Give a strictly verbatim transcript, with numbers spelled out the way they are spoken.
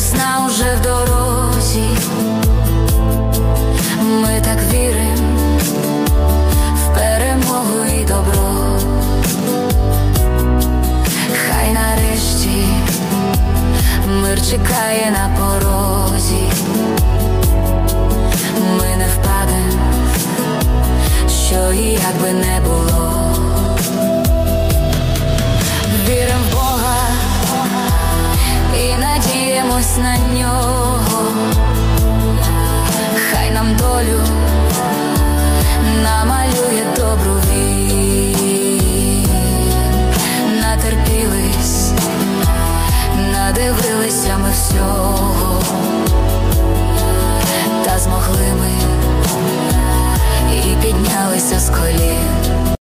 весна уже в дорозі, ми так вірим в перемогу і добро. Хай нарешті мир чекає на порозі, ми не впадем, що і як би не було. Вірим в Бога і надіємось на нього, хай нам долю намалює